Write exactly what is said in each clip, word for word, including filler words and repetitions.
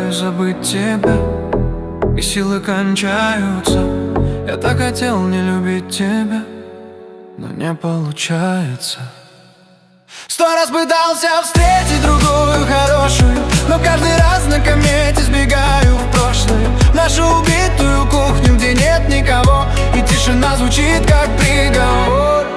пытаюсь забыть тебя, и силы кончаются. Я так хотел не любить тебя, но не получается. Сто раз пытался встретить другую хорошую, но каждый раз на комете сбегаю в прошлое, в нашу убитую кухню, где нет никого, и тишина звучит как приговор.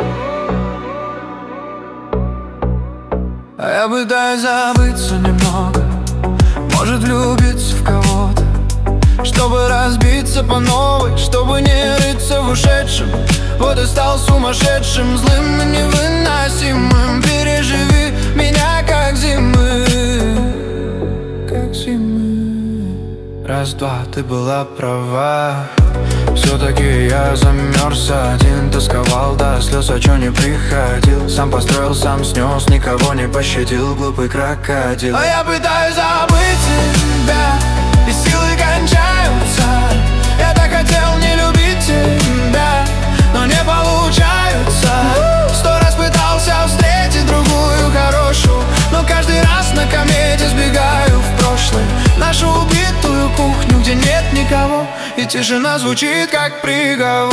А я пытаюсь забыться немного, может влюбиться в кого-то, чтобы разбиться по новой, чтобы не рыться в ушедшем. Вот и стал сумасшедшим, злым и невыносимым. Переживи меня как зимы, как зимы. Раз-два, ты была права. Все-таки я замерз один, тосковал до слез, а чё не приходил. Сам построил, сам снес, никого не пощадил, глупый крокодил. А я пытаюсь забыть тебя, и силы кончаются. Я так хотел не любить тебя, но не получается. Сто раз пытался встретить другую хорошую, но каждый раз на комете сбегаю в прошлое, нашу убитую кухню, где нет никого, и тишина звучит как приговор.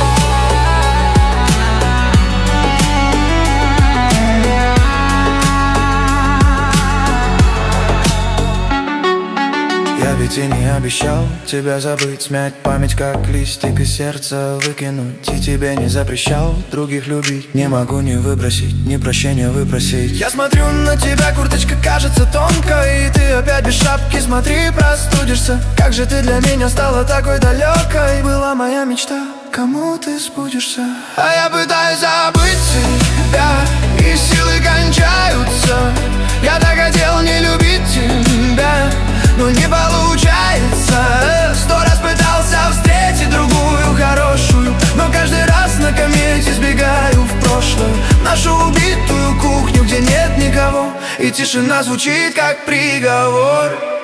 Я ведь и не обещал тебя забыть, смять память как листик и сердце выкинуть. И тебе не запрещал других любить. Не могу не выбросить, ни прощения выпросить. Я смотрю на тебя, курточка кажется тонкой, и ты опять без шапки, смотри, простудишься. Как же ты для меня стала такой далекой. Была моя мечта, кому ты сбудешься. А я пытаюсь забыть тебя, и силы кончаются. Я так хотел не любить тебя, но не получается. Сто раз пытался встретить другую хорошую, но каждый раз на комете сбегаю в прошлое, нашу убитую кухню, где нет никого, и тишина звучит как приговор.